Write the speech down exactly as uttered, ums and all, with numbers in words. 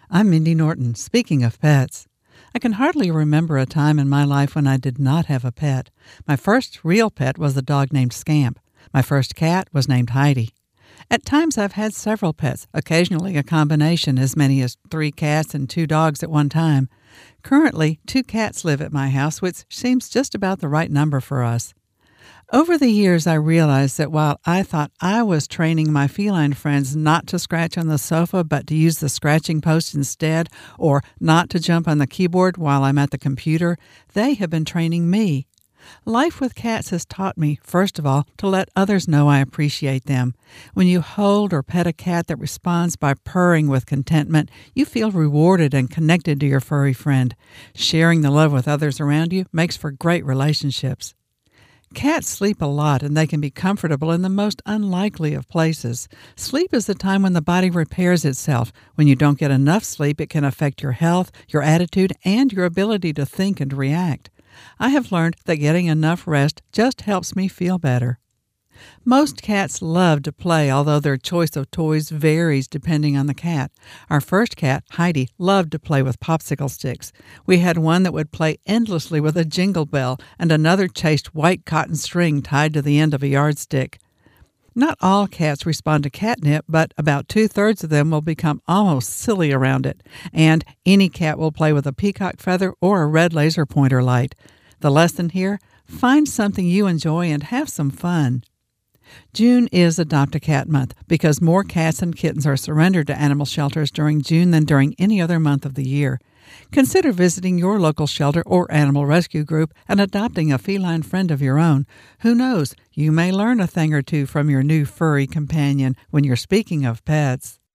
I'm Mindy Norton. Speaking of pets, I can hardly remember a time in my life when I did not have a pet. My first real pet was a dog named Scamp. My first cat was named Heidi. At times I've had several pets, occasionally a combination, as many as three cats and two dogs at one time. Currently, two cats live at my house, which seems just about the right number for us. Over the years, I realized that while I thought I was training my feline friends not to scratch on the sofa but to use the scratching post instead, or not to jump on the keyboard while I'm at the computer, they have been training me. Life with cats has taught me, first of all, to let others know I appreciate them. When you hold or pet a cat that responds by purring with contentment, you feel rewarded and connected to your furry friend. Sharing the love with others around you makes for great relationships. Cats sleep a lot, and they can be comfortable in the most unlikely of places. Sleep is the time when the body repairs itself. When you don't get enough sleep, it can affect your health, your attitude, and your ability to think and react. I have learned that getting enough rest just helps me feel better. Most cats love to play, although their choice of toys varies depending on the cat. Our first cat, Heidi, loved to play with popsicle sticks. We had one that would play endlessly with a jingle bell, and another chased white cotton string tied to the end of a yardstick. Not all cats respond to catnip, but about two-thirds of them will become almost silly around it. And any cat will play with a peacock feather or a red laser pointer light. The lesson here? Find something you enjoy and have some fun. June is Adopt a Cat Month because more cats and kittens are surrendered to animal shelters during June than during any other month of the year. Consider visiting your local shelter or animal rescue group and adopting a feline friend of your own. Who knows, you may learn a thing or two from your new furry companion when you're speaking of pets.